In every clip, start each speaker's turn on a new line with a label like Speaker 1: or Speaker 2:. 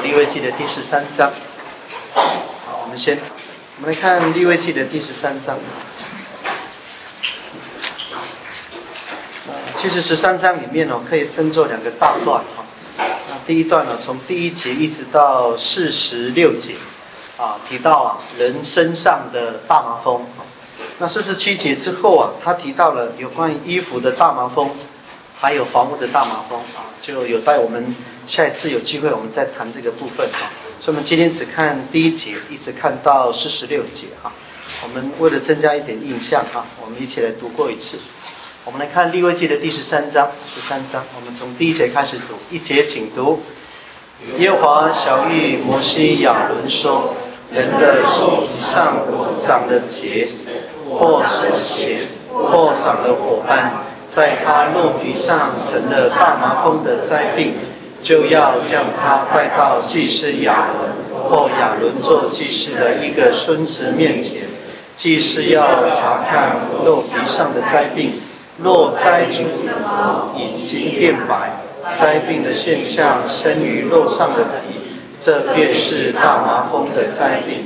Speaker 1: 利未记的第13章。好，我们来看利未记的第13章。其实13章里面可以分作两个大段那第一段从第1节一直到46节提到人身上的大麻风。那47节之后他提到了有关于衣服的大麻风，还有房屋的大麻风就有待我们下一次有机会我们再谈这个部分所以我们今天只看第1节一直看到46节我们为了增加一点印象我们一起来读过一次。我们来看利未记的第13章，我们从第1节开始读。1节请读。耶和华晓谕摩西亚伦说，人的手上长的结，或是血，或长了火斑，在他肉皮上成了大麻风的灾病，就要将他带到祭司亚伦或亚伦做祭司的一个孙子面前。祭司要查看肉皮上的灾病，若灾出已经变白，灾病的现象生于肉上的皮，这便是大麻风的灾病。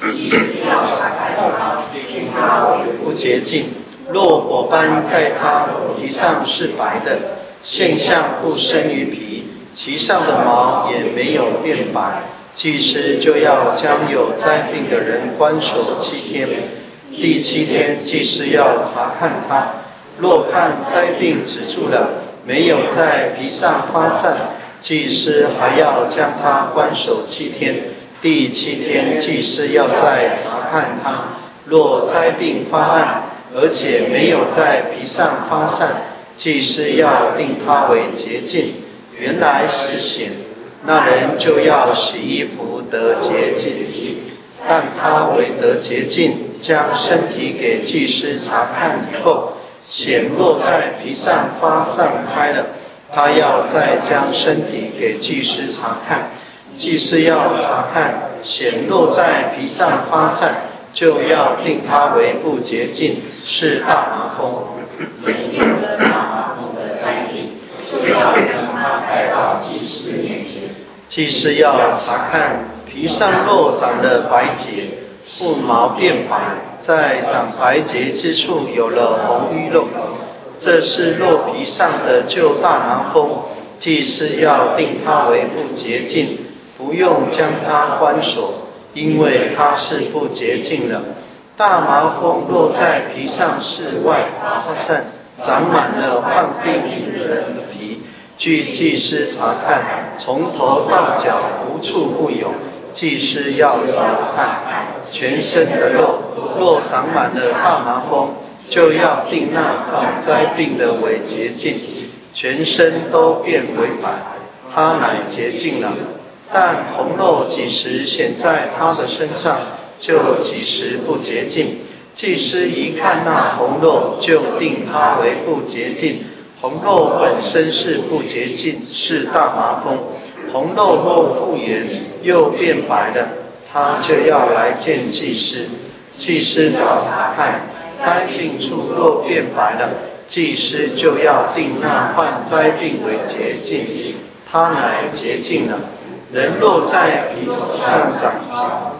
Speaker 1: 不洁净。若火斑在它皮上是白的，现象不生于皮，其上的毛也没有变白，祭司就要将有灾病的人关锁7天。第7天，祭司要查看他，若看灾病止住了，没有在皮上发散，祭司还要将他关守7天。第7天，祭司要再查看他，若灾病发暗，而且没有在皮上发散，祭司要定他为洁净。原来实显，那人就要洗衣服得洁净。但他为得洁净，将身体给祭司查看以后，显若在皮上发散开了，他要再将身体给祭司查看。祭司要查看，显若在皮上发散，就要定他为不洁净，是大麻风。大麻风的灾病，就要将他带到祭司面前。祭司要查看皮上若长了白结，腹毛变白，在长白结之处有了红瘀肉，这是肉皮上的旧大麻风。祭司要定他为不洁净，不用将他关锁，因为他是不洁净了。大麻风若在皮上室外发散，长满了患病人的皮，据祭司查看，从头到脚无处不有。祭司要查看全身的肉，若长满了大麻风，就要定那患灾病的为洁净，全身都变为白，他乃洁净了。但红肉几时显在他的身上，就几时不洁净。祭司一看那红肉，就定他为不洁净。红肉本身是不洁净，是大麻风。红肉若复原又变白了，他就要来见祭司。祭司找查看，灾病处若变白了，祭司就要定那患灾病为洁净，他乃洁净了。人若在皮上长疮，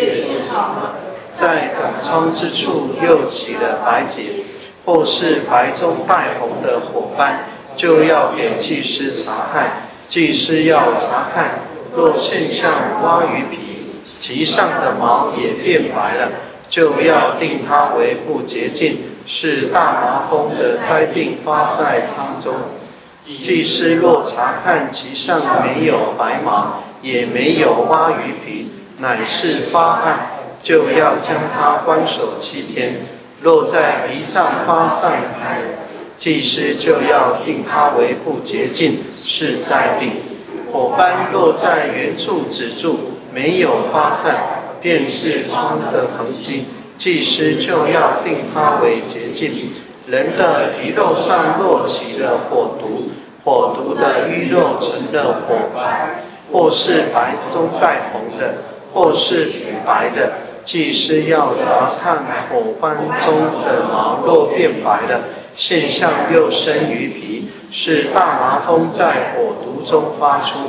Speaker 1: 在长疮之处又起了白结，或是白中带红的火斑，就要给祭司查看。祭司要查看，若现象挖于皮，其上的毛也变白了，就要定他为不洁净，是大麻风的灾病发在他中。祭司若查看其上没有白毛，也没有挖于皮，乃是发暗，就要将他关守7天。若在皮上发散开，祭司就要定他为不洁净，是灾病。火斑若在原处止住，没有发散，便是疮的痕迹，祭司就要定他为洁净。人的皮肉上若起了火毒，火毒的瘀肉成了火斑，或是白中带红的，或是腐白的，祭司要查看火斑中的毛若变白了，现象又生于皮，是大麻风在火毒中发出，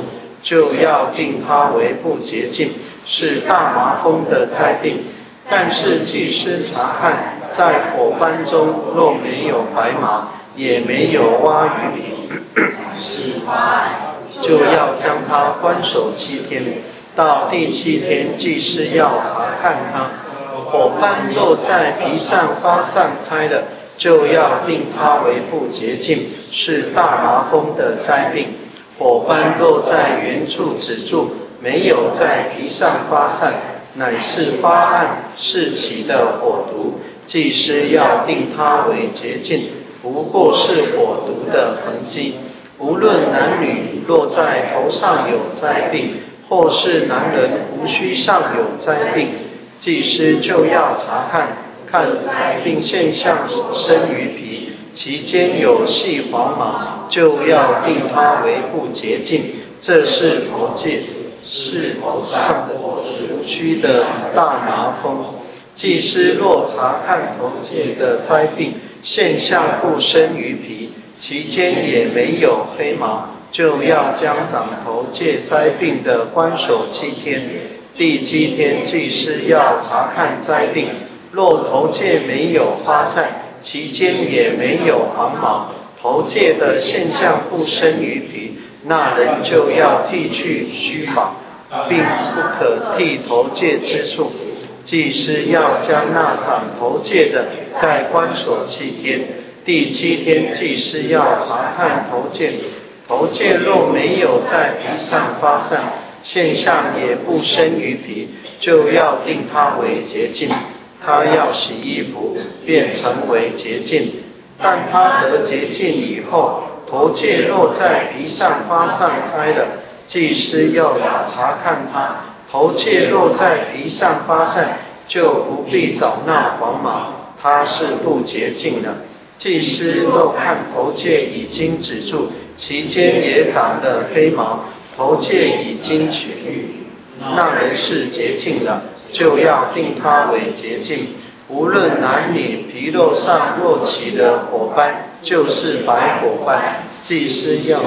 Speaker 1: 就要定他为不洁净，是大麻风的灾病。但是祭司查看，在火斑中若没有白麻，也没有蛙鱼皮，是发案，就要将他关守7天。到第7天，祭司要查看他，火斑若在皮上发散开了，就要定他为不洁净，是大麻风的灾病。火斑若在原处止住，没有在皮上发散，乃是发暗事起的火毒，祭司要定他为洁净，不过是火毒的痕迹。无论男女，若在头上有灾病，或是男人胡须上有灾病，祭司就要查看，灾病现象生于皮，其间有细黄毛，就要定他为不洁净。这是头戒，是头上的胡须的大麻风。祭司若查看头戒的灾病现象不生于皮，其间也没有黑毛，就要将长头戒灾病的关守7天。第7天，祭司要查看灾病，若头戒没有发散，其间也没有黄毛，头戒的现象不生于皮，那人就要剃去须发，并不可剃头戒之处。祭司要将那长头戒的再关锁7天。第7天，祭司要查看头戒，头戒若没有在皮上发散，现象也不生于皮，就要定他为洁净。他要洗衣服，便成为洁净。但他得洁净以后，头戒若在皮上发散开了，祭司要查看他，头戒若在皮上发散，就不必找那黄毛，他是不洁净的。祭司若看头戒已经止住，其间也长了黑毛，头戒已经取愈，那人是洁净的，就要定他为洁净。无论男女，皮肉上若起了火斑，就是白火斑，祭司要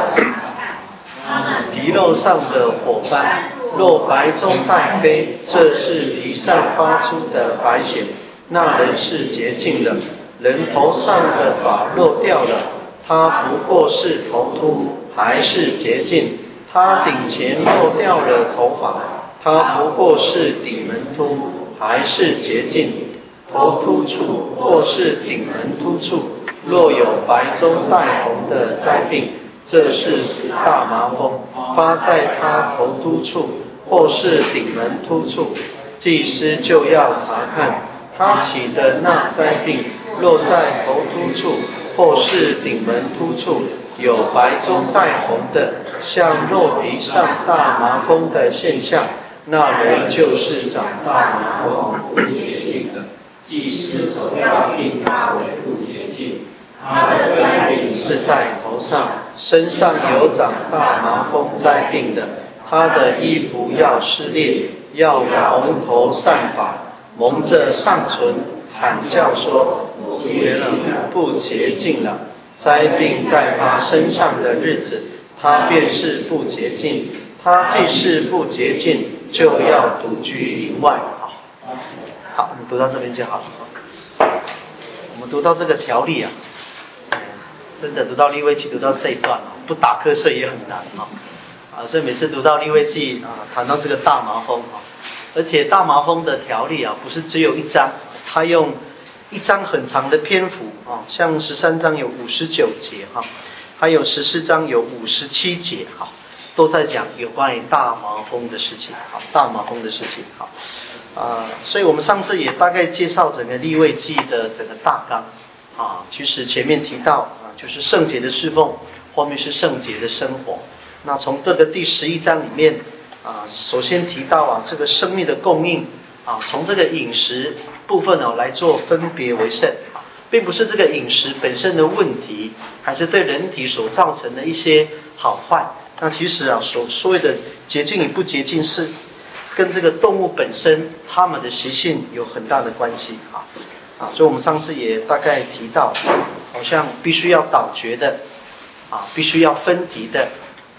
Speaker 1: 皮肉上的火斑若白中带黑，这是皮上发出的白血，那人是洁净的。人头上的发若掉了，他不过是头秃，还是洁净。他顶前若掉了头发，他不过是顶门秃，还是洁净。头秃处或是顶门秃处，若有白中带红的灾病，这是大麻风，发在他头秃处或是顶门秃处，祭司就要查看他起的那灾病，若在头秃处或是顶门秃处有白中带红的，像肉皮上大麻风的现象，那人就是长大麻风不洁净的。祭司总要定他为不洁净。他的灾病是在头上，身上有长大麻风灾病的，他的衣服要撕裂，要蒙头散发，蒙着上唇，喊叫说：绝了，不洁净了。灾病在他身上的日子，他便是不洁净。他既是不洁净，就要独居营外。好，我们读到这边就好了。我们读到这个条例啊，真的读到利未记，读到这一段啊，不打瞌睡也很难啊。所以每次读到利未记啊，谈到这个大麻风啊，而且大麻风的条例啊，不是只有一章，他用一章很长的篇幅啊，像13章有59节哈，还有14章有57节哈，都在讲有关于大麻风的事情，好，大麻风的事情，好。所以我们上次也大概介绍整个利未记的整个大纲啊，其实前面提到啊，就是圣洁的侍奉，后面是圣洁的生活。那从这个第11章里面啊，首先提到啊，这个生命的供应啊，从这个饮食部分呢来做分别为圣，并不是这个饮食本身的问题，还是对人体所造成的一些好坏。那其实啊，所谓的洁净与不洁净是跟这个动物本身它们的习性有很大的关系啊，所以我们上次也大概提到，好像必须要倒嚼的啊，必须要分离的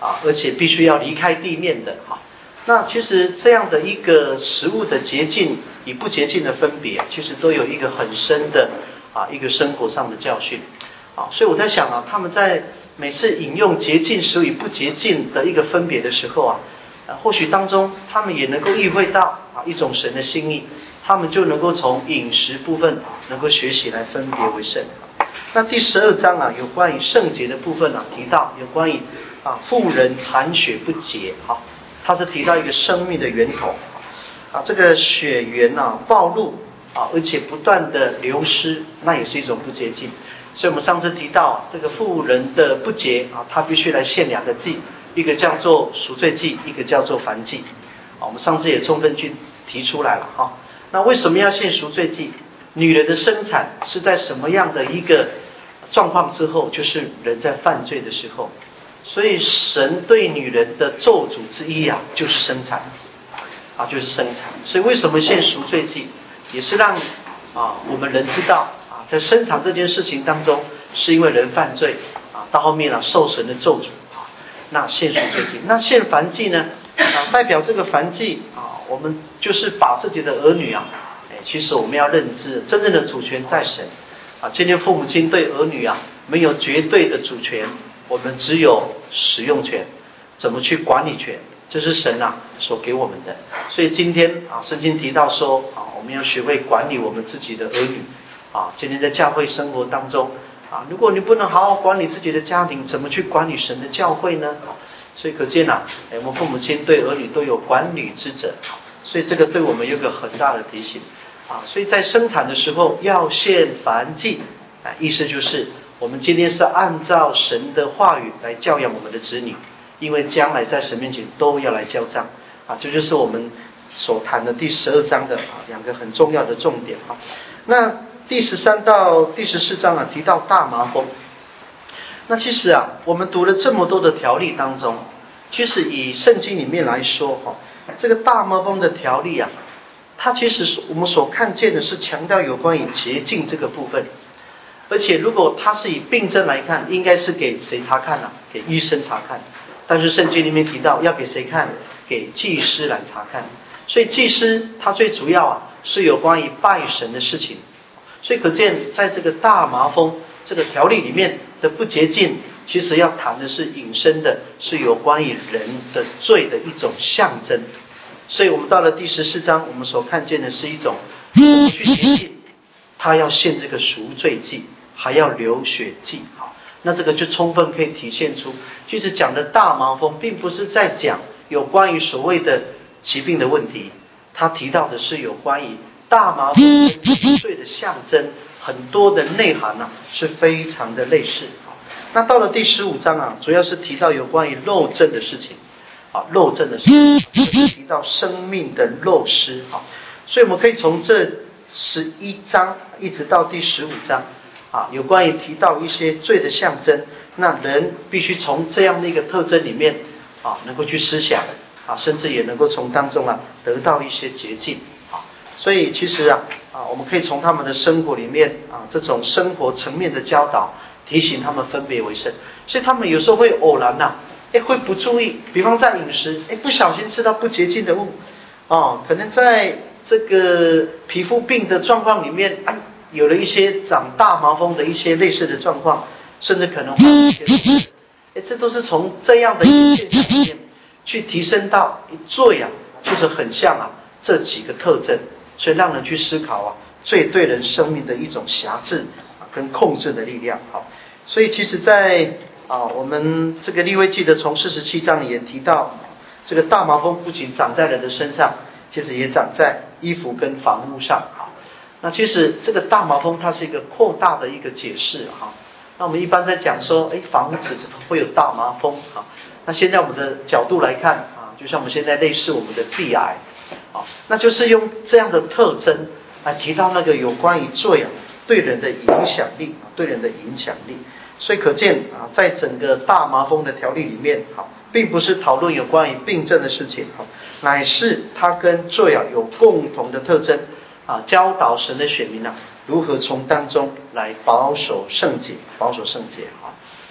Speaker 1: 而且必须要离开地面的那其实这样的一个食物的洁净与不洁净的分别，其实都有一个很深的一个生活上的教训所以我在想他们在每次引用洁净食物与不洁净的一个分别的时候或许当中他们也能够意会到一种神的心意，他们就能够从饮食部分能够学习来分别为圣。那第12章有关于圣洁的部分提到有关于妇人含血不洁它是提到一个生命的源头这个血源暴露而且不断的流失，那也是一种不洁净。所以我们上次提到这个妇人的不洁她必须来献2个祭，一个叫做赎罪祭，一个叫做燔祭我们上次也充分去提出来了那为什么要献赎罪祭？女人的生产是在什么样的一个状况之后？就是人在犯罪的时候。所以神对女人的咒诅之一就是生产就是生产。所以为什么献赎罪祭？也是让我们人知道在生产这件事情当中，是因为人犯罪到后面受神的咒诅那献赎罪祭。那献燔祭呢代表这个燔祭我们就是把自己的儿女其实我们要认知真正的主权在神今天父母亲对儿女没有绝对的主权，我们只有使用权，怎么去管理权，这是神所给我们的。所以今天圣经提到说我们要学会管理我们自己的儿女今天在教会生活当中如果你不能好好管理自己的家庭，怎么去管理神的教会呢？所以可见我们父母亲对儿女都有管理之责，所以这个对我们有个很大的提醒所以在生产的时候要献燔祭意思就是我们今天是按照神的话语来教养我们的子女，因为将来在神面前都要来交账这就是我们所谈的第12章的2个很重要的重点那第13到第14章提到大麻风。那其实我们读了这么多的条例当中，其实以圣经里面来说这个大麻风的条例它其实我们所看见的是强调有关于洁净这个部分，而且如果它是以病症来看，应该是给谁查看给医生查看，但是圣经里面提到要给谁看？给祭司来查看。所以祭司他最主要是有关于拜神的事情。所以可见在这个大麻风这个条例里面的不洁净，其实要谈的是引申的是有关于人的罪的一种象征。所以我们到了第14章，我们所看见的是一种去洁净，他要献这个赎罪祭，还要流血祭那这个就充分可以体现出，其实讲的大麻风并不是在讲有关于所谓的疾病的问题，他提到的是有关于大麻风跟赎罪的象征，很多的内涵是非常的类似那到了第15章主要是提到有关于漏症的事情漏症的事情就是提到生命的漏失所以我们可以从这11章一直到第15章有关于提到一些罪的象征，那人必须从这样的一个特征里面能够去思想甚至也能够从当中得到一些捷径所以其实我们可以从他们的生活里面这种生活层面的教导，提醒他们分别为圣。所以他们有时候会偶然会不注意，比方在饮食不小心吃到不洁净的物可能在这个皮肤病的状况里面有了一些长大麻风的一些类似的状况，甚至可能会一些这都是从这样的一些现象里面去提升到罪就是很像这几个特征，所以让人去思考罪对人生命的一种辖制跟控制的力量所以其实在我们这个利未记的从47章也提到，这个大麻风不仅长在人的身上，其实也长在衣服跟房屋上那其实这个大麻风它是一个扩大的一个解释那我们一般在讲说房屋子会有大麻风那现在我们的角度来看就像我们现在类似我们的肺癌那就是用这样的特征来提到那个有关于罪对人的影响力对人的影响力。所以可见在整个大麻风的条例里面并不是讨论有关于病症的事情乃是它跟罪有共同的特征教导神的选民如何从当中来保守圣洁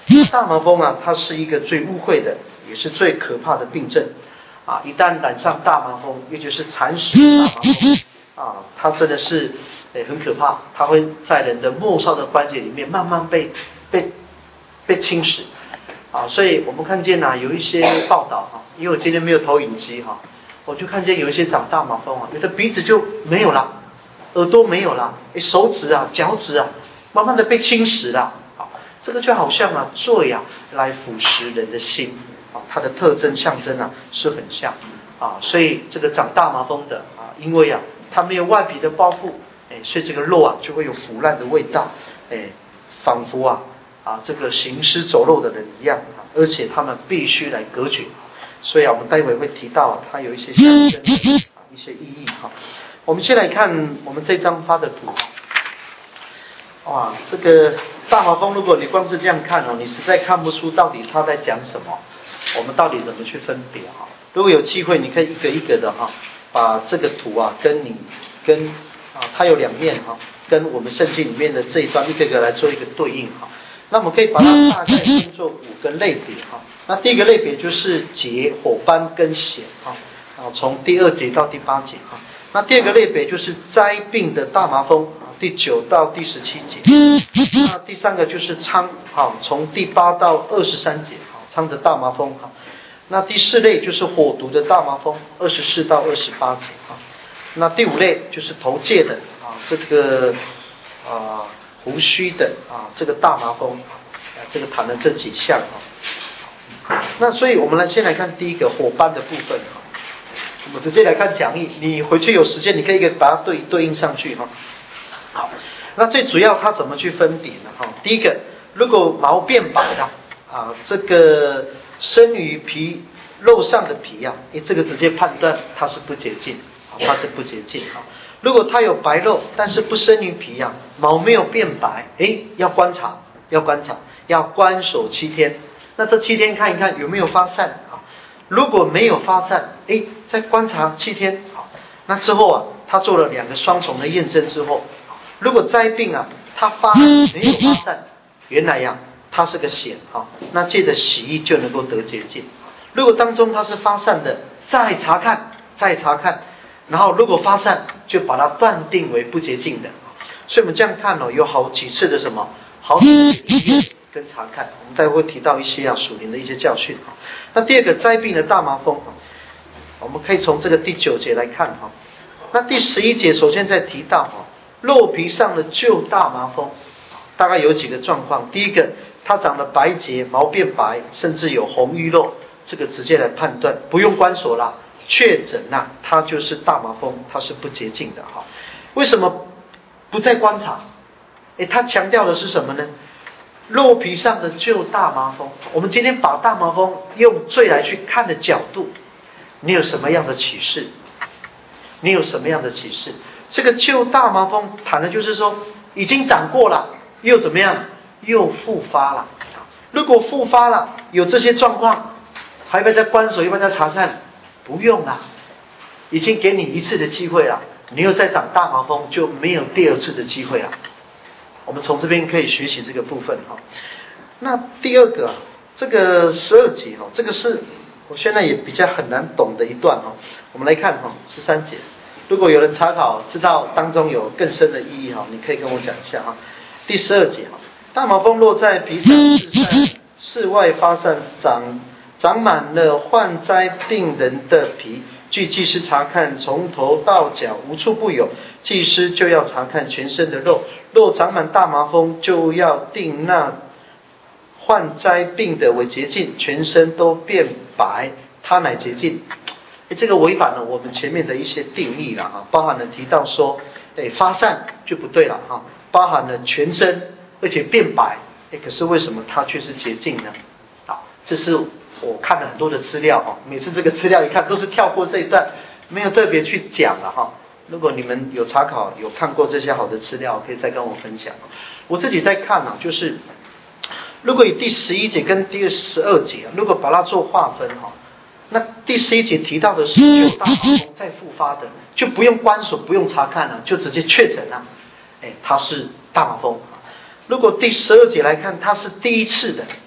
Speaker 1: 大麻风啊，它是一个最污秽的，也是最可怕的病症啊！一旦染上大麻风，也就是蚕食大麻风啊，它真的是很可怕，它会在人的末梢的关节里面慢慢被侵蚀啊！所以我们看见有一些报道哈，因为我今天没有投影机哈，我就看见有一些长大麻风啊，有的鼻子就没有了，耳朵没有了，手指啊、脚趾啊，慢慢的被侵蚀了。这个就好像罪来腐蚀人的心它的特征象征是很像所以这个长大麻风的因为它没有外皮的包覆所以这个肉就会有腐烂的味道仿佛这个行尸走肉的人一样而且他们必须来隔绝，所以我们待会会提到它有一些象征的一些意义我们先来看我们这张发的图这个大麻风，如果你光是这样看你实在看不出到底他在讲什么，我们到底怎么去分别如果有机会，你可以一个一个的把这个图跟它有两面跟我们圣经里面的这一段一个个来做一个对应那我们可以把它大概分作5个类别那第一个类别就是结、火斑跟癣从第2节到第8节那第二个类别就是灾病的大麻风第9到第17节那第3个就是疮从第8到23节疮的大麻风那第4类就是火毒的大麻风24到28节那第5类就是头疥的这个胡须的这个大麻风这个谈了这几项那所以我们先来看第一个火斑的部分我们直接来看讲义，你回去有时间你可以把它对应上去好，那最主要它怎么去分别呢第一个，如果毛变白了这个生于皮肉上的皮这个直接判断它是不洁净它是不洁净如果它有白肉但是不生于皮毛没有变白要观察要观守7天，那这7天看一看有没有发散如果没有发散再观察7天那之后他做了2个双重的验证之后，如果灾病它没有发散，原来它是个癣那借着洗衣就能够得洁净。如果当中它是发散的，再查看，然后如果发散就把它断定为不洁净的。所以我们这样看有好几次的好几次跟查看，我们待会会提到一些属灵的一些教训那第二个灾病的大麻风我们可以从这个第9节来看那第11节首先在提到肉皮上的旧大麻风大概有几个状况。第一个，它长了白结，毛变白，甚至有红瘀肉，这个直接来判断，不用关锁啦，确诊它就是大麻风，它是不洁净的为什么不再观察他强调的是什么呢？肉皮上的旧大麻风，我们今天把大麻风用罪来去看的角度，你有什么样的启示？这个旧大麻风谈的就是说已经长过了，又怎么样？又复发了。如果复发了，有这些状况，还要不要再关守？要不要再查看？不用啦，已经给你1次的机会了，你又再长大麻风就没有第2次的机会了。我们从这边可以学习这个部分那第二个这个12节这个是我现在也比较很难懂的一段我们来看13节，如果有人查考知道当中有更深的意义你可以跟我讲一下第12节大麻风落在皮上室外发散，长满了患灾病人的皮，据祭司查看，从头到脚无处不有，祭司就要查看全身的肉，若长满大麻风，就要定那患灾病的为洁净，全身都变白，他乃洁净。这个违反了我们前面的一些定义了包含了提到说发散就不对了包含了全身而且变白可是为什么它却是洁净呢？这是我看了很多的资料每次这个资料一看都是跳过这一段，没有特别去讲了如果你们有查考有看过这些好的资料，可以再跟我分享。我自己在看就是如果以第11节跟第12节如果把它做划分那第11节提到的是旧大麻风再复发的，就不用关锁不用查看了，就直接确诊了它是大麻风。如果第12节来看，它是第1次的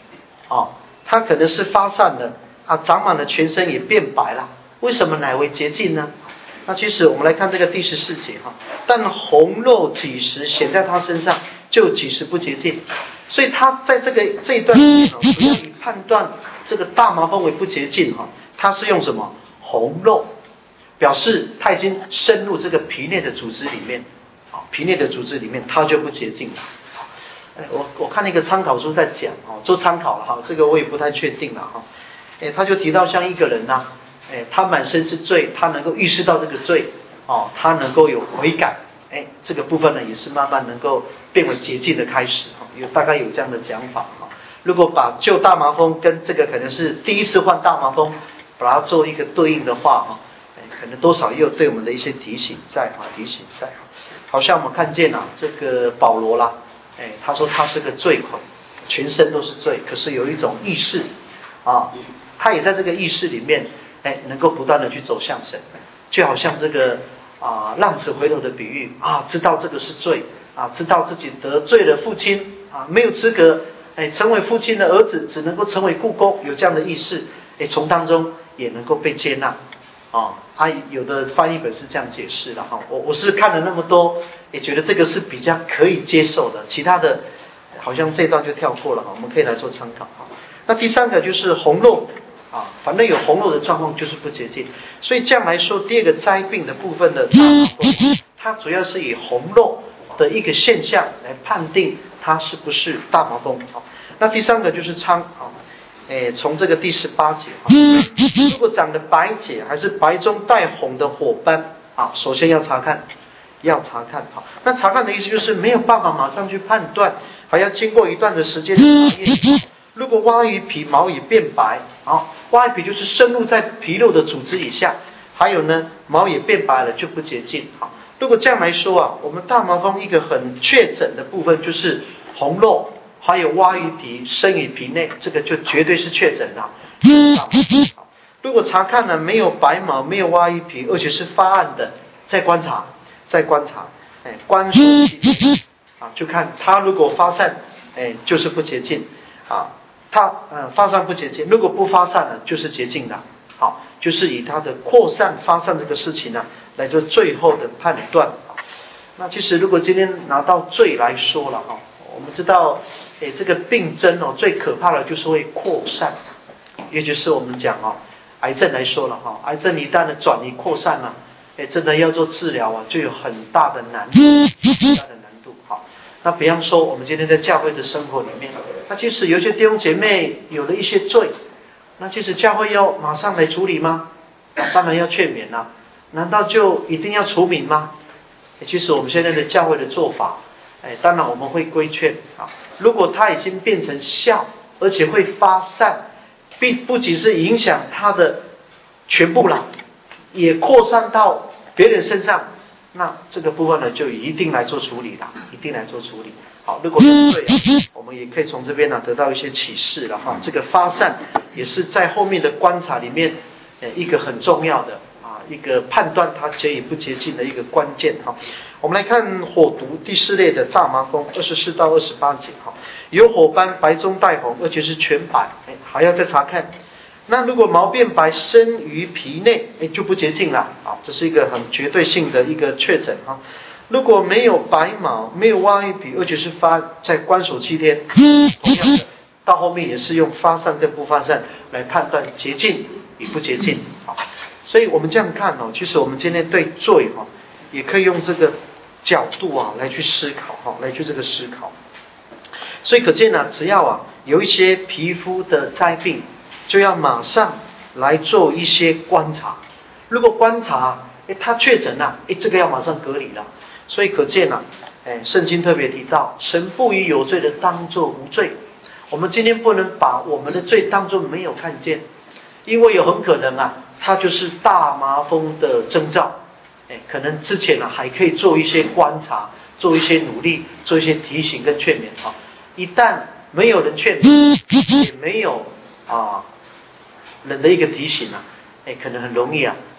Speaker 1: 哦，它可能是发散了啊，长满了全身也变白了。为什么乃为洁净呢？那其实我们来看这个第14节哈，但红肉几时显在他身上，就几时不洁净。所以他在这一段里面主要以判断这个大麻风为不洁净哈，他是用什么红肉，表示他已经深入这个皮内的组织里面，皮内的组织里面它就不洁净了。我看那个参考书在讲哦，做参考了哈，这个我也不太确定了哈。他就提到像一个人呐，他满身是罪，他能够意识到这个罪哦，他能够有悔改，这个部分呢也是慢慢能够变为洁净的开始哈，大概有这样的讲法哈。如果把旧大麻风跟这个可能是第一次患大麻风，把它做一个对应的话哈，可能多少也有对我们的一些提醒在哈，好像我们看见这个保罗啦。他说他是个罪魁，全身都是罪，可是有一种意识啊，他也在这个意识里面，能够不断的去走向神，就好像这个浪子回头的比喻啊，知道这个是罪啊，知道自己得罪了父亲啊，没有资格成为父亲的儿子，只能够成为雇工，有这样的意识，从当中也能够被接纳。有的翻译本是这样解释的哈，我是看了那么多，也觉得这个是比较可以接受的，其他的好像这段就跳过了哈，我们可以来做参考哈。那第3个就是红肉反正有红肉的状况就是不洁净，所以这样来说，第2个灾病的部分的大麻风，它主要是以红肉的一个现象来判定它是不是大麻风。那第3个就是疮从这个第18节如果长得白结还是白中带红的火斑首先要查看那查看的意思就是没有办法马上去判断，还要经过一段的时间的查验。如果蛙鱼皮毛也变白蛙鱼皮就是深入在皮肉的组织以下，还有呢毛也变白了就不洁净。如果这样来说我们大麻风一个很确诊的部分就是红肉还有蛙鱼皮生于皮内，这个就绝对是确诊了。如果查看了没有白毛没有蛙鱼皮，而且是发暗的，再观察观手期就看它如果发散就是不洁净它发散不洁净，如果不发散呢就是洁净的。就是以它的扩散发散这个事情来做最后的判断。那其实如果今天拿到罪来说了我们知道这个病症最可怕的就是会扩散，也就是我们讲癌症来说了癌症一旦的转移扩散了真的要做治疗就有很大的难度，那比方说我们今天在教会的生活里面，那其实有些弟兄姐妹有了一些罪，那其实教会要马上来处理吗？当然要劝勉啦，难道就一定要除名吗？其实我们现在的教会的做法当然我们会规劝如果它已经变成效，而且会发散，不仅是影响它的全部了，也扩散到别人身上，那这个部分呢就一定来做处理了，好，如果有罪我们也可以从这边得到一些启示了这个发散也是在后面的观察里面一个很重要的一个判断它洁与不洁净的一个关键我们来看火毒第4类的大麻风24到28节有火斑白中带红，而且是全白还要再查看。那如果毛变白生于皮内就不洁净了这是一个很绝对性的一个确诊如果没有白毛没有蛙鱼皮，而且是发在观守7天，同样的到后面也是用发散跟不发散来判断洁净与不洁净所以我们这样看其实我们今天对罪也可以用这个角度来去思考来去这个思考。所以可见只要有一些皮肤的灾病，就要马上来做一些观察。如果观察他确诊了这个要马上隔离了。所以可见圣经特别提到神不以有罪的当作无罪。我们今天不能把我们的罪当作没有看见，因为有很可能它就是大麻风的征兆可能之前还可以做一些观察，做一些努力，做一些提醒跟劝勉一旦没有人劝勉，也没有人的一个提醒可能很容易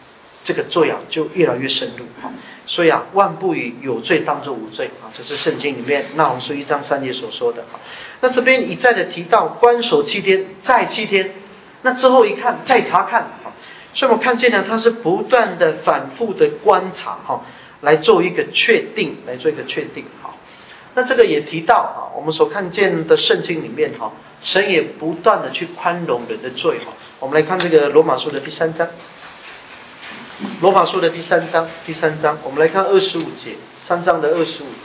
Speaker 2: 这个罪啊就越来越深入啊。所以啊，万不以有罪当作无罪啊，这是圣经里面那红书1章3节所说的啊。那这边一再的提到关守7天，再7天，那之后一看再查看啊，所以我们看见呢，他是不断的反复的观察哈，来做一个确定，好。那这个也提到啊，我们所看见的圣经里面哈，神也不断的去宽容人的罪哈。我们来看这个罗马书的第3章。罗马书的第三章，我们来看25节，3章的25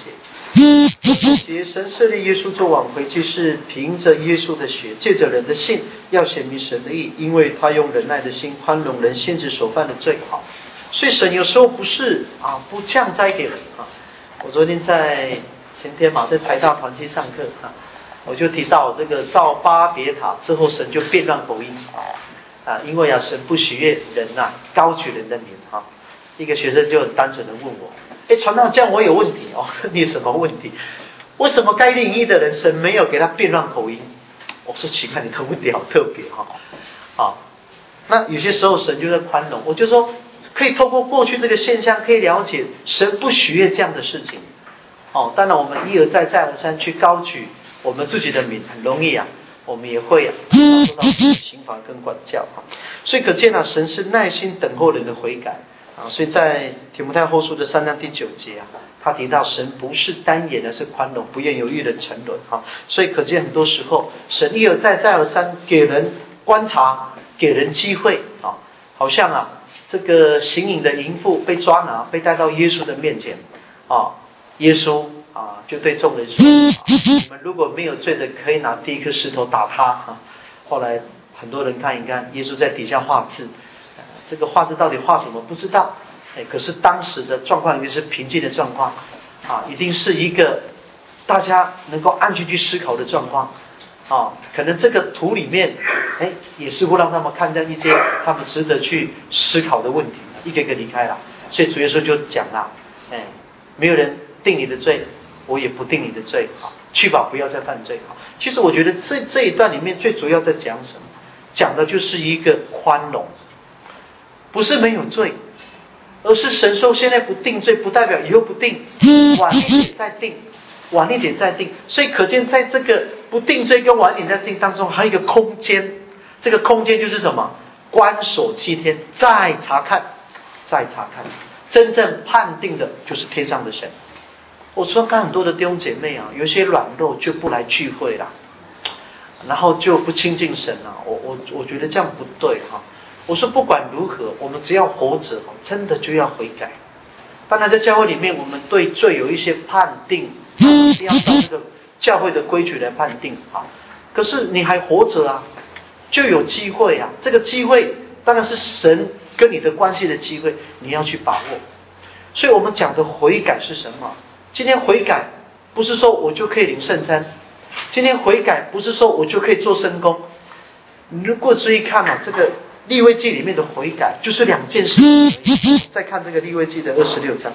Speaker 2: 节。神设立耶稣做挽回祭，是凭着耶稣的血，借着人的信，要显明神的义，因为他用忍耐的心宽容人限制所犯的罪。好，所以神有时候不是啊不降灾给人啊。我昨天前天嘛，在台大团契上课啊，我就提到这个造巴别塔之后，神就变乱口音因为神不喜悦人高举人的名啊。一个学生就很单纯的问我：传道这样我有问题哦？你什么问题？为什么该领义的人神没有给他变乱口音？我说奇怪，你的问题好特别哈。那有些时候神就在宽容，我就说可以透过过去这个现象，可以了解神不喜悦这样的事情。当然我们一而再再而三去高举我们自己的名，很容易我们也会受到刑罚跟管教所以可见神是耐心等候人的悔改所以在提摩太后书的3章第9节他提到神不是单言的是宽容，不愿有一人沉沦所以可见很多时候神一而再再而三给人观察，给人机会好像这个行淫的淫妇被抓拿，被带到耶稣的面前耶稣就对众人说你们如果没有罪的，可以拿第一颗石头打他后来很多人看一看，耶稣在底下画字，这个画字到底画什么不知道可是当时的状况一定是平静的状况一定是一个大家能够安全去思考的状况可能这个图里面也似乎让他们看到一些他们值得去思考的问题，一个一个离开了。所以主耶稣就讲了没有人定你的罪，我也不定你的罪去吧，不要再犯罪其实我觉得这一段里面最主要在讲什么？讲的就是一个宽容，不是没有罪，而是神说现在不定罪，不代表以后不定，晚一点再定。所以可见在这个不定罪跟晚一点再定当中，还有一个空间，这个空间就是什么？关守7天，再查看，真正判定的就是天上的神。我说看很多的弟兄姐妹有些软弱就不来聚会啦，然后就不亲近神我觉得这样不对我说不管如何，我们只要活着真的就要悔改。当然在教会里面，我们对罪有一些判定一定要照这个教会的规矩来判定可是你还活着就有机会这个机会当然是神跟你的关系的机会，你要去把握。所以我们讲的悔改是什么？今天悔改不是说我就可以领圣餐，今天悔改不是说我就可以做圣工。你如果注意看这个利未记里面的悔改就是2件事。再看这个利未记的26章，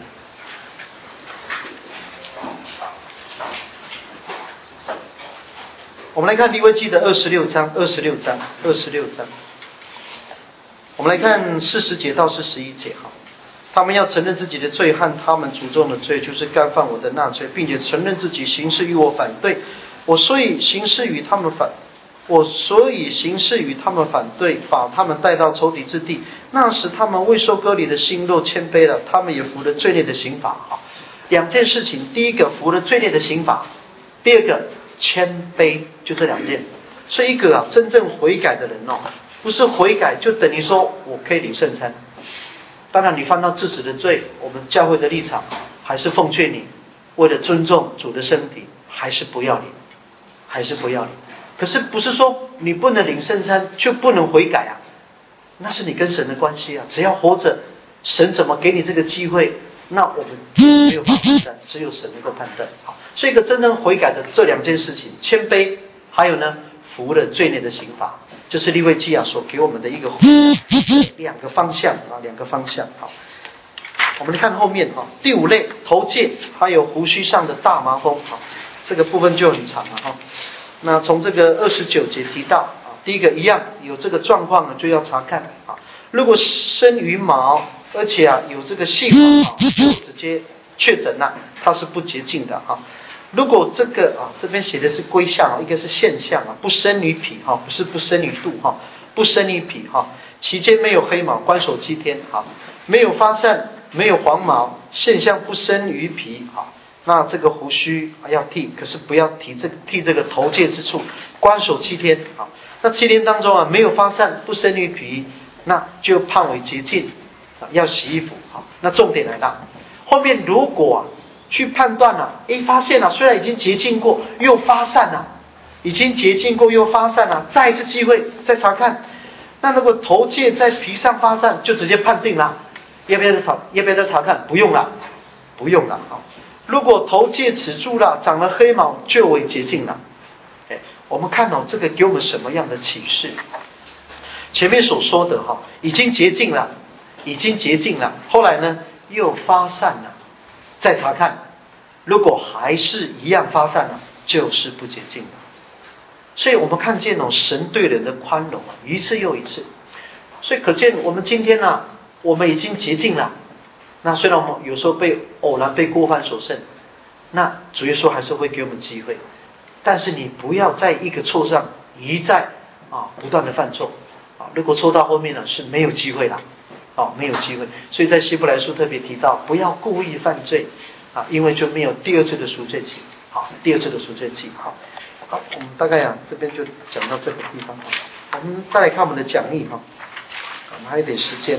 Speaker 2: 我们来看利未记的26章，我们来看40节到41节他们要承认自己的罪和他们祖宗的罪，就是干犯我的纳罪，并且承认自己行事与我反对，所以行事与他们反对，把他们带到仇敌之地。那时他们未受割礼的心肉谦卑了，他们也服了罪孽的刑罚2件事情，第一个服了罪孽的刑罚，第二个谦卑，就这2件。所以一个真正悔改的人不是悔改就等于说我可以领圣餐。当然你犯到致死的罪，我们教会的立场还是奉劝你，为了尊重主的身体，还是不要领。可是不是说你不能领圣餐就不能悔改那是你跟神的关系只要活着，神怎么给你这个机会，那我们没有办法判断，只有神能够判断所以一个真正悔改的这2件事情，谦卑，还有呢服了罪孽的刑罚，就是利未记所给我们的一个2个方向我们来看后面第5类头戒，还有胡须上的大麻风这个部分就很长了那从这个29节提到第一个一样有这个状况呢，就要查看如果生羽毛而且有这个细管就直接确诊了，它是不洁净的如果这个这边写的是归象一个是现象不生于脾不是不生于肚不生于脾期间没有黑毛，关守7天没有发散，没有黄毛，现象不生于脾那这个胡须要剃，可是不要剃这个头戒之处，关守7天那7天当中没有发散，不生于脾，那就判为洁净要洗衣服那重点来了，后面如果去判断发现虽然已经洁净过又发散了，已经洁净过又发散了，再一次机会再查看，那如果头戒在皮上发散，就直接判定了，要不要再查看？不用了如果头戒止住了，长了黑毛，就为洁净了。我们看这个给我们什么样的启示？前面所说的已经洁净了，后来呢又发散了，再查看，如果还是一样发散了，就是不洁净了。所以我们看见神对人的宽容一次又一次。所以可见我们今天我们已经洁净了。那虽然我们有时候偶然被过犯所胜，那主耶稣还是会给我们机会，但是你不要在一个错上一再不断的犯错如果错到后面是没有机会了没有机会。所以在希伯来书特别提到，不要故意犯罪因为就没有第二次的赎罪期第二次的赎罪期好，我们大概这边就讲到这个地方我们再来看我们的讲义我们还有点时间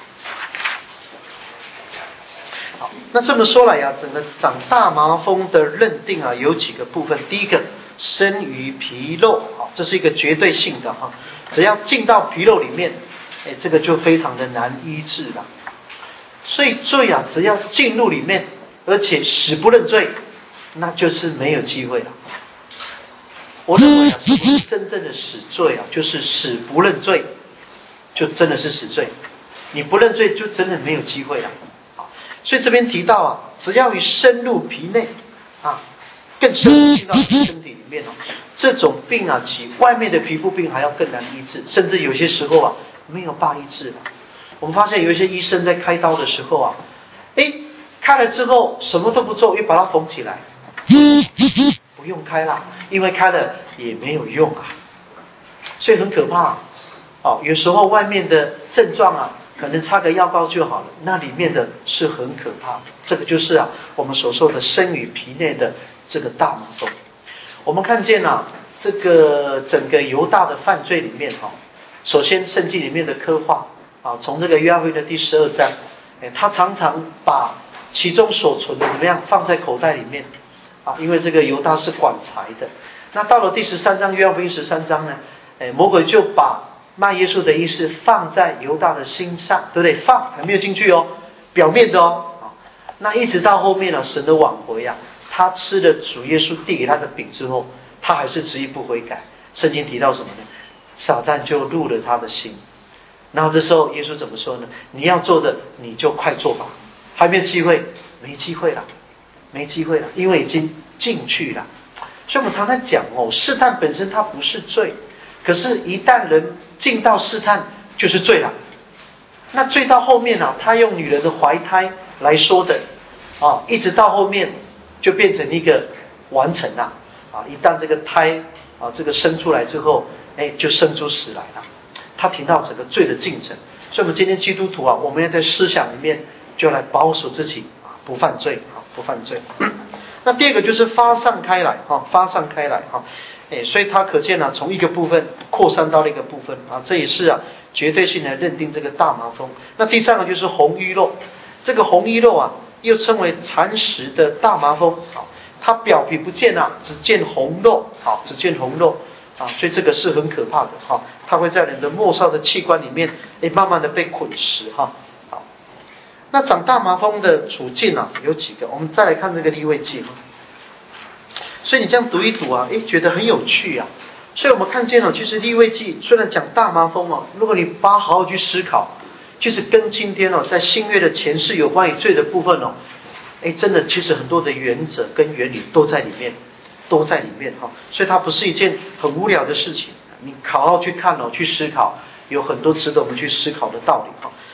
Speaker 2: 好，那这么说来整个长大麻风的认定有几个部分。第一个，生于皮肉这是一个绝对性的只要进到皮肉里面这个就非常的难医治了。所以罪只要进入里面，而且死不认罪，那就是没有机会了。我认为真正的死罪就是死不认罪，就真的是死罪。你不认罪就真的没有机会了。所以这边提到只要一深入皮内更深入进到身体里面这种病比外面的皮肤病还要更难医治，甚至有些时候没有办法医治了。我们发现有一些医生在开刀的时候开了之后什么都不做，又把它缝起来，不用开了，因为开了也没有用所以很可怕有时候外面的症状可能擦个药膏就好了，那里面的是很可怕的。这个就是我们所说的生于皮内的这个大麻风。我们看见这个整个犹大的犯罪里面首先圣经里面的刻画从这个约翰福音的第12章他常常把其中所存的怎么样放在口袋里面因为这个犹大是管财的。那到了第13章约翰福音13章呢魔鬼就把卖耶稣的意思放在犹大的心上，对不对？放还没有进去表面的那一直到后面神的挽回他吃了主耶稣递给他的饼之后，他还是执意不悔改。圣经提到什么呢？撒旦就入了他的心。然后这时候耶稣怎么说呢？你要做的你就快做吧，还没有机会，没机会了，因为已经进去了。所以我们常常讲试探本身它不是罪，可是一旦人进到试探就是罪了。那罪到后面他用女人的怀胎来说的一直到后面就变成一个完成了一旦这个胎这个生出来之后就生出死来了。他提到整个罪的进程。所以我们今天基督徒我们要在思想里面就来保守自己不犯罪那第二个就是发散开来所以它可见从一个部分扩散到另一个部分这也是绝对性的认定这个大麻风。那第三个就是红瘀肉。这个红瘀肉又称为蚕食的大麻风它表皮不见只见红肉所以这个是很可怕的它会在人的末梢的器官里面慢慢的被捆食那长大麻风的处境有几个，我们再来看这个利未记所以你这样读一读觉得很有趣所以我们看见其实利未记虽然讲大麻风如果你好好去思考，其实跟今天在新约的前世有关于罪的部分真的其实很多的原则跟原理都在里面所以它不是一件很无聊的事情，你好好去看去思考，有很多值得我们去思考的道理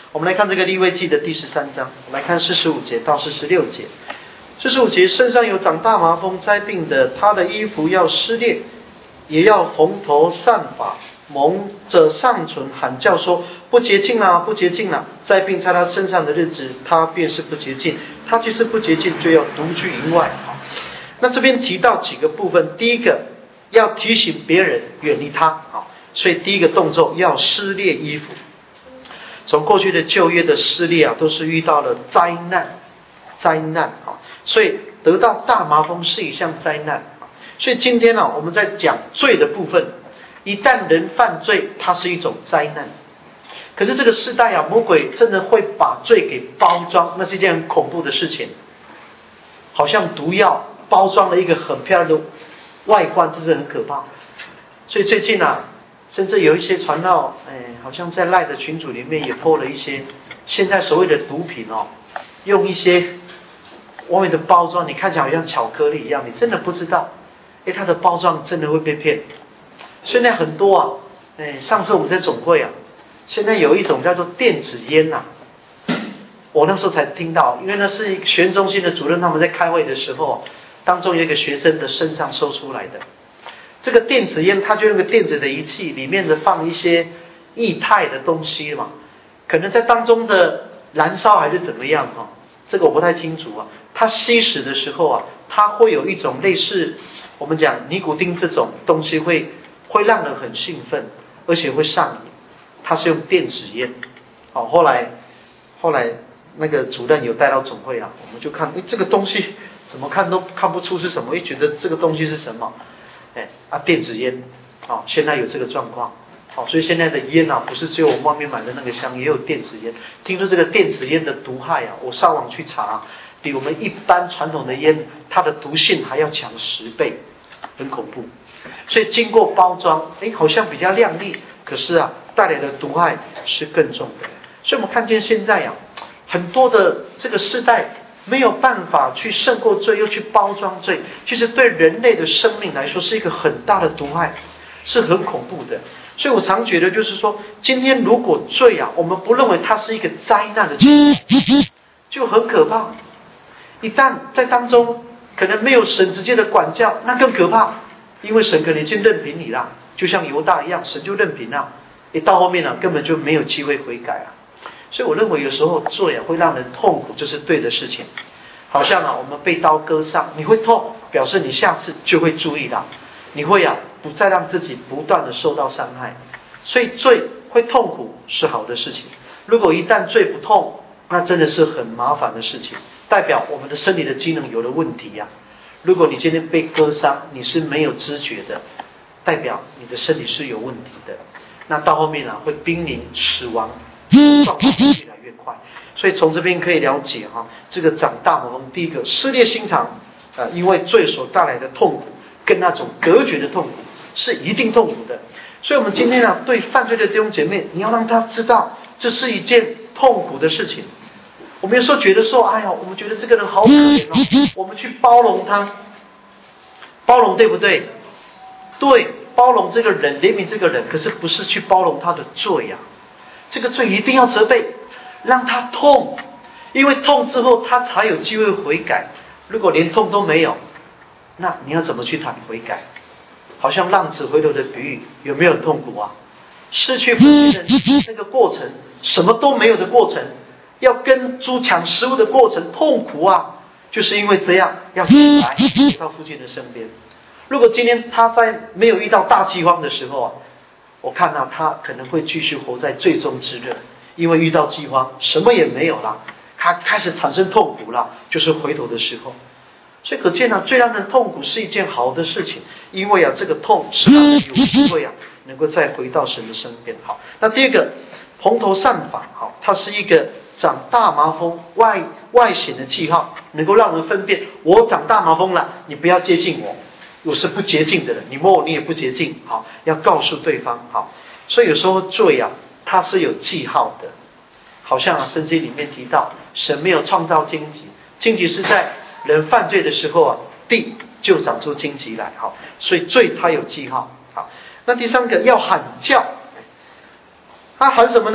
Speaker 2: 我们来看这个利未记的第13章，我们来看45节到46节。45节，身上有长大麻风灾病的，他的衣服要撕裂，也要红头散发，蒙着上唇喊叫说：不洁净啦，不洁净啦！灾病在他身上的日子，他便是不洁净。他既是不洁净，就要独居营外。那这边提到几个部分，第一个要提醒别人远离他，所以第一个动作要撕裂衣服。从过去的旧约的撕裂啊，都是遇到了灾难，所以得到大麻风是一项灾难。所以今天我们在讲罪的部分，一旦人犯罪，它是一种灾难。可是这个世代魔鬼真的会把罪给包装，那是一件很恐怖的事情，好像毒药包装了一个很漂亮的外观，这是很可怕。所以最近甚至有一些传到，好像在赖的群组里面也po了一些现在所谓的毒品用一些外面的包装，你看起来好像巧克力一样，你真的不知道，它的包装真的会被骗。现在很多上次我们在总会现在有一种叫做电子烟我那时候才听到，因为那是学生中心的主任他们在开会的时候，当中有一个学生的身上搜出来的这个电子烟，他就用个电子的仪器，里面的放一些液态的东西嘛，可能在当中的燃烧还是怎么样这个我不太清楚它吸食的时候它会有一种类似我们讲尼古丁这种东西会让人很兴奋，而且会上瘾。它是用电子烟后来那个主任有带到总会我们就看这个东西怎么看都看不出是什么，觉得这个东西是什么电子烟现在有这个状况所以现在的烟不是只有我们外面买的那个香，也有电子烟。听说这个电子烟的毒害我上网去查，比我们一般传统的烟它的毒性还要强10倍，很恐怖。所以经过包装好像比较亮丽，可是带来的毒害是更重的。所以我们看见现在很多的这个世代没有办法去胜过罪，又去包装罪，其实对人类的生命来说是一个很大的毒害，是很恐怖的。所以我常觉得就是说，今天如果罪我们不认为它是一个灾难的情况，就很可怕。一旦在当中可能没有神直接的管教，那更可怕，因为神可能已经任凭你了，就像犹大一样，神就任凭了，到后面根本就没有机会悔改所以我认为有时候罪会让人痛苦，这是对的事情。好像我们被刀割伤，你会痛，表示你下次就会注意到，你会不再让自己不断的受到伤害。所以罪会痛苦是好的事情，如果一旦罪不痛，那真的是很麻烦的事情，代表我们的身体的机能有了问题如果你今天被割伤，你是没有知觉的，代表你的身体是有问题的，那到后面会濒临死亡，状况越来越快。所以从这边可以了解这个长大麻风，第一个撕裂心肠因为罪所带来的痛苦跟那种隔绝的痛苦是一定痛苦的。所以我们今天对犯罪的弟兄姐妹，你要让他知道这是一件痛苦的事情。我们有时候觉得说，我们觉得这个人好可怜我们去包容他，包容对不对？对，包容这个人，怜悯这个人，可是不是去包容他的罪这个罪一定要责备，让他痛，因为痛之后他才有机会悔改。如果连痛都没有，那你要怎么去谈悔改？好像浪子回头的比喻，有没有痛苦失去父亲的那个过程，什么都没有的过程，要跟猪抢食物的过程，痛苦就是因为这样要起来回到父亲的身边。如果今天他在没有遇到大饥荒的时候我看到他可能会继续活在最终之日，因为遇到饥荒什么也没有了，他开始产生痛苦了，就是回头的时候。所以可见最让人痛苦是一件好的事情，因为这个痛是让人有机会能够再回到神的身边。好，那第二个蓬头散发，它是一个长大麻风外显的记号，能够让人分辨我长大麻风了，你不要接近我是不洁净的人，你摸我你也不洁净。好，要告诉对方。好，所以有时候罪它是有记号的，好像圣经里面提到，神没有创造荆棘，荆棘是在人犯罪的时候地就长出荆棘来。好，所以罪它有记号。好，那第三个要喊叫，他喊什么呢？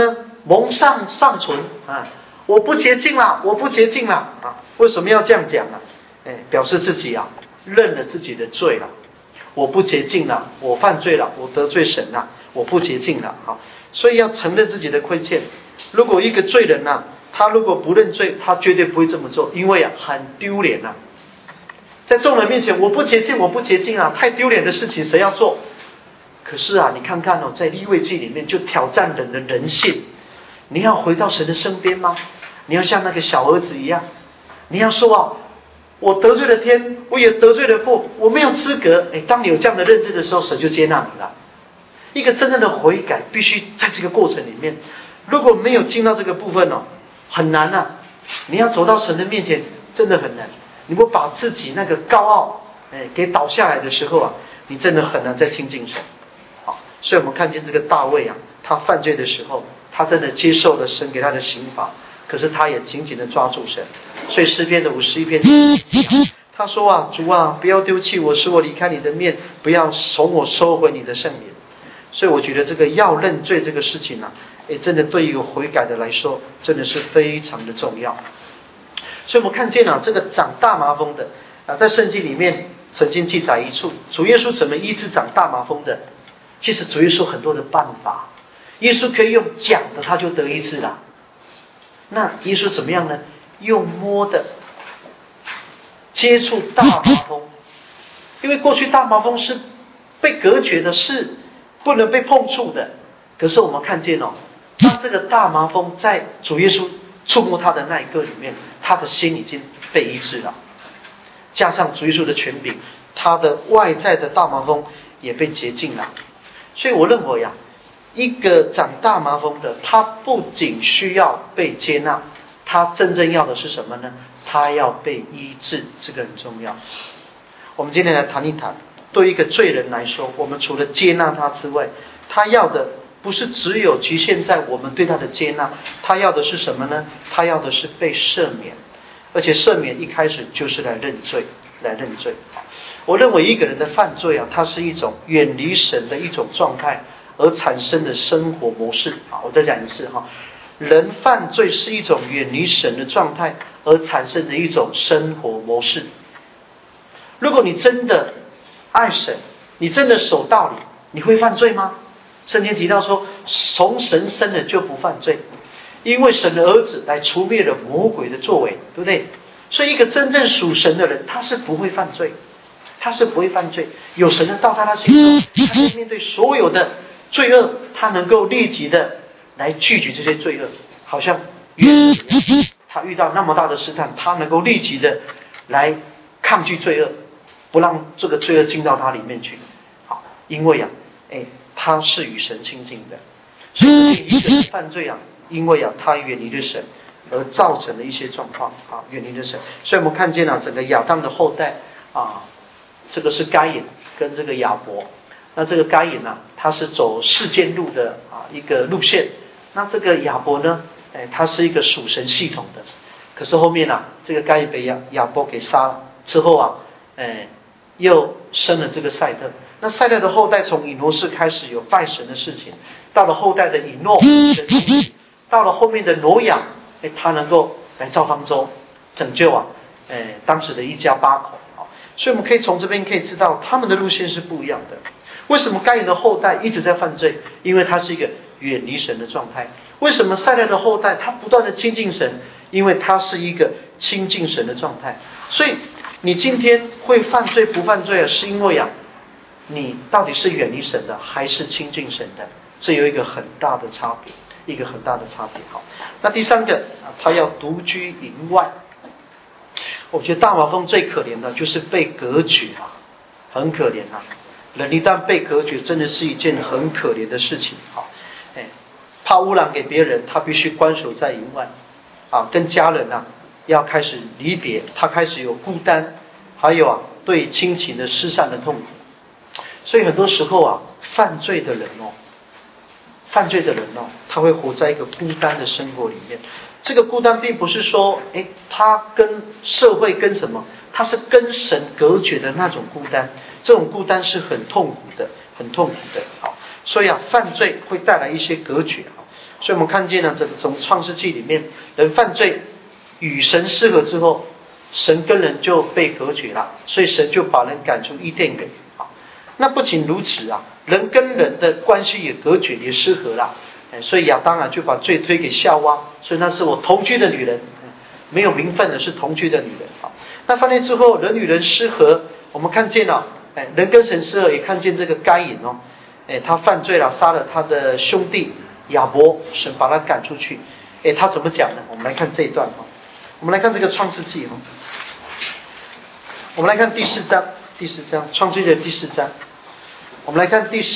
Speaker 2: 蒙上上唇啊，我不洁净了，我不洁净了啊！为什么要这样讲呢？表示自己啊认了自己的罪了，我不洁净了，我犯罪了，我得罪神了，我不洁净了啊！所以要承认自己的亏欠。如果一个罪人啊，他如果不认罪，他绝对不会这么做，因为啊很丢脸啊，在众人面前我不洁净，我不洁净啊，太丢脸的事情谁要做？可是啊，你看看哦，在利未记里面就挑战人的人性。你要回到神的身边吗？你要像那个小儿子一样，你要说啊，我得罪了天，我也得罪了父，我没有资格。当你有这样的认知的时候，神就接纳你了。一个真正的悔改，必须在这个过程里面。如果没有进到这个部分哦，很难啊。你要走到神的面前，真的很难。你不把自己那个高傲给倒下来的时候啊，你真的很难再亲近神。好，所以我们看见这个大卫啊，他犯罪的时候，他真的接受了神给他的刑罚，可是他也紧紧的抓住神。所以诗篇的51篇他说啊，主啊，不要丢弃我，使我离开你的面，不要从我收回你的圣灵。所以我觉得这个要认罪这个事情啊，真的对一个悔改的来说，真的是非常的重要。所以我们看见啊，这个长大麻风的啊，在圣经里面曾经记载一处，主耶稣怎么医治长大麻风的？其实主耶稣很多的办法，耶稣可以用讲的，他就得医治了。那耶稣怎么样呢？用摸的，接触大麻风，因为过去大麻风是被隔绝的，是不能被碰触的。可是我们看见哦，当这个大麻风在主耶稣触摸他的那一刻里面，他的心已经被医治了，加上主耶稣的权柄，他的外在的大麻风也被洁净了。所以我认为啊，一个长大麻风的，他不仅需要被接纳，他真正要的是什么呢？他要被医治，这个很重要。我们今天来谈一谈，对一个罪人来说，我们除了接纳他之外，他要的不是只有局限在我们对他的接纳，他要的是什么呢？他要的是被赦免，而且赦免一开始就是来认罪，来认罪。我认为一个人的犯罪啊，它是一种远离神的一种状态而产生的生活模式。我再讲一次哈，人犯罪是一种远离神的状态而产生的一种生活模式。如果你真的爱神，你真的守道理，你会犯罪吗？圣经提到说，从神生的就不犯罪，因为神的儿子来除灭了魔鬼的作为，对不对？所以一个真正属神的人，他是不会犯罪，他是不会犯罪。有神的道在他心中，他是面对所有的罪恶，他能够立即的来拒绝这些罪恶，好像约瑟一样，他遇到那么大的试探，他能够立即的来抗拒罪恶，不让这个罪恶进到他里面去。好，因为啊，他是与神亲近的，所以一个人犯罪啊，因为啊，他远离了神，而造成的一些状况啊，远离了神。所以我们看见了整个亚当的后代啊，这个是该隐跟这个亚伯。那这个该隐啊，他是走世间路的一个路线。那这个亚伯呢，他是一个属神系统的。可是后面啊，这个该隐被亚伯给杀了之后啊，又生了这个赛特。那赛特的后代从以诺士开始有拜神的事情，到了后代的以诺，到了后面的挪亚，他能够来造方舟，拯救当时的一家8口。所以我们可以从这边可以知道，他们的路线是不一样的。为什么该隐的后代一直在犯罪？因为他是一个远离神的状态。为什么赛特的后代他不断的亲近神？因为他是一个亲近神的状态。所以你今天会犯罪不犯罪啊？是因为你到底是远离神的还是亲近神的？这有一个很大的差别，一个很大的差别。好，那第三个他要独居营外。我觉得大麻风最可怜的就是被隔绝很可怜人一旦被隔绝，真的是一件很可怜的事情。怕污染给别人，他必须关守在营外跟家人要开始离别，他开始有孤单，还有对亲情的失散的痛苦。所以很多时候犯罪的人他会活在一个孤单的生活里面。这个孤单并不是说他跟社会跟什么，他是跟神隔绝的那种孤单。这种孤单是很痛苦的，很痛苦的。好，所以犯罪会带来一些隔绝。 所以我们看见了这个从创世纪里面，人犯罪与神失和之后，神跟人就被隔绝了，所以神就把人赶出伊甸园。那不仅如此啊，人跟人的关系也隔绝，也失和了。所以亚当啊就把罪推给夏娃，所以那是我同居的女人，没有名分的是同居的女人。那犯罪之后，人与人失和，我们看见了，人跟神失和，也看见这个该隐哦，他犯罪了，杀了他的兄弟亚伯，神把他赶出去。他怎么讲呢？我们来看这一段哈，我们来看这个创世纪哈，我们来看第四章，创世纪的第4章，我们来看第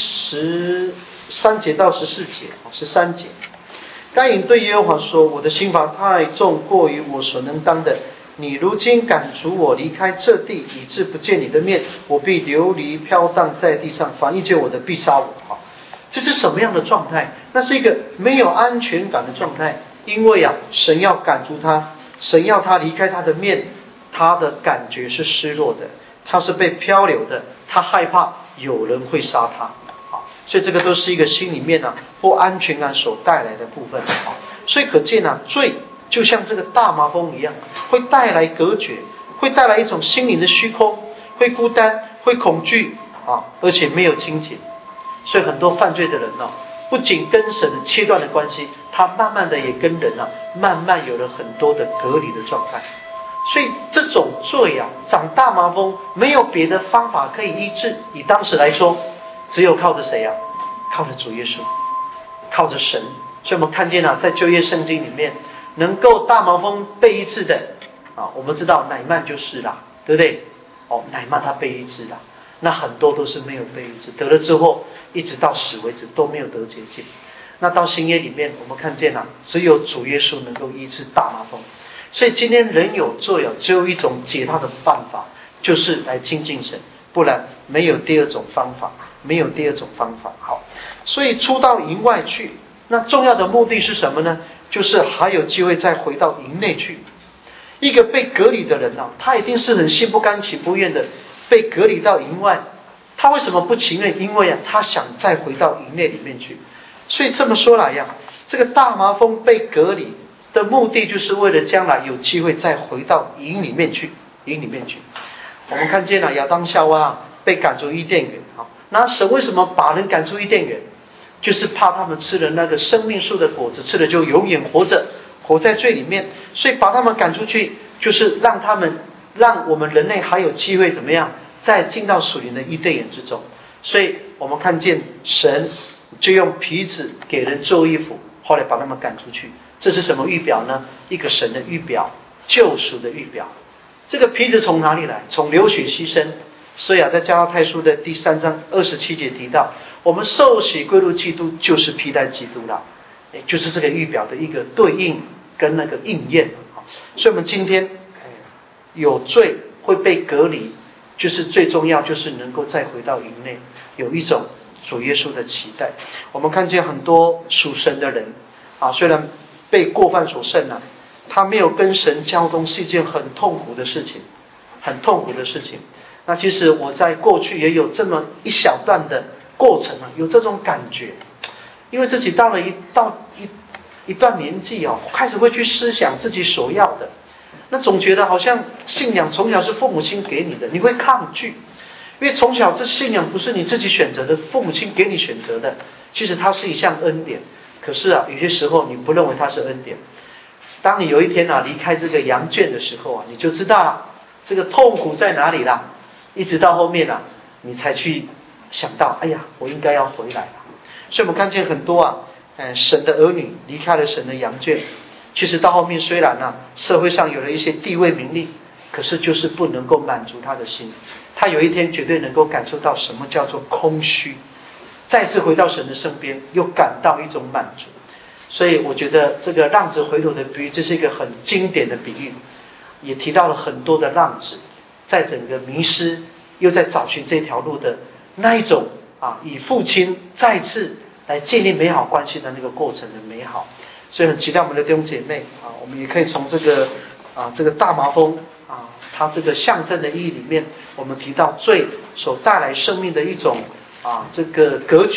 Speaker 2: 13节到14节，13节。该隐对耶和华说：“我的刑罚太重，过于我所能当的。你如今赶逐我离开这地，以致不见你的面，我必流离飘荡在地上，凡遇见我的必杀我。”这是什么样的状态？那是一个没有安全感的状态，因为啊，神要赶逐他，神要他离开他的面，他的感觉是失落的，他是被漂流的，他害怕有人会杀他。所以这个都是一个心里面不安全感所带来的部分。所以可见罪就像这个大麻风一样，会带来隔绝，会带来一种心灵的虚空，会孤单，会恐惧而且没有亲情。所以很多犯罪的人不仅跟神的切断的关系，他慢慢的也跟人慢慢有了很多的隔离的状态。所以这种罪长大麻风，没有别的方法可以医治。以当时来说，只有靠着谁靠着主耶稣，靠着神。所以我们看见在旧约圣经里面，能够大麻风被医治的我们知道乃縵就是啦，对不对？乃縵他被医治了，那很多都是没有被医治，得了之后一直到死为止都没有得洁净。那到新约里面，我们看见只有主耶稣能够医治大麻风。所以今天人有罪只有一种解他的办法，就是来亲近神，不然没有第二种方法，没有第二种方法。好，所以出到营外去，那重要的目的是什么呢？就是还有机会再回到营内去。一个被隔离的人他一定是很心不甘情不愿的被隔离到营外。他为什么不情愿？因为他想再回到营内里面去。所以这么说来这个大麻风被隔离的目的，就是为了将来有机会再回到营里面去。我们看见亚当夏娃被赶出伊甸园。那神为什么把人赶出伊甸园？就是怕他们吃了那个生命树的果子，吃了就永远活在罪里面。所以把他们赶出去，就是让我们人类还有机会怎么样再进到属灵的伊甸园之中。所以我们看见神就用皮子给人做衣服，后来把他们赶出去。这是什么预表呢？一个神的预表，救赎的预表。这个皮子从哪里来？从流血牺牲。所以在加拉太书的第3章27节提到，我们受洗归入基督，就是披戴基督了。就是这个预表的一个对应跟那个应验。所以我们今天有罪会被隔离，就是最重要就是能够再回到营内，有一种主耶稣的期待。我们看见很多属神的人虽然被过犯所胜他没有跟神交通，是一件很痛苦的事情，很痛苦的事情。那其实我在过去也有这么一小段的过程有这种感觉，因为自己到一段年纪开始会去思想自己所要的，那总觉得好像信仰从小是父母亲给你的，你会抗拒，因为从小这信仰不是你自己选择的，父母亲给你选择的，其实它是一项恩典。可是有些时候你不认为它是恩典。当你有一天离开这个羊圈的时候你就知道这个痛苦在哪里啦。一直到后面你才去想到，哎呀，我应该要回来了。所以我们看见很多神的儿女离开了神的羊圈，其实到后面虽然社会上有了一些地位名利，可是就是不能够满足他的心。他有一天绝对能够感受到什么叫做空虚，再次回到神的身边，又感到一种满足。所以我觉得这个浪子回头的比喻，这是一个很经典的比喻，也提到了很多的浪子在整个迷失又在找寻这条路的那一种以父亲再次来建立美好关系的那个过程的美好。所以很期待我们的弟兄姐妹我们也可以从这个大麻风它这个象征的意义里面，我们提到罪所带来生命的一种这个隔绝，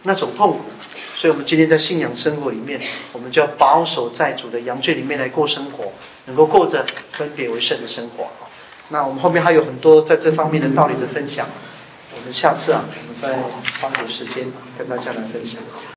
Speaker 2: 那种痛苦。所以我们今天在信仰生活里面，我们就要保守在主的羊圈里面来过生活，能够过着分别为圣的生活。那我们后面还有很多在这方面的道理的分享，我们下次我们再花点时间跟大家来分享。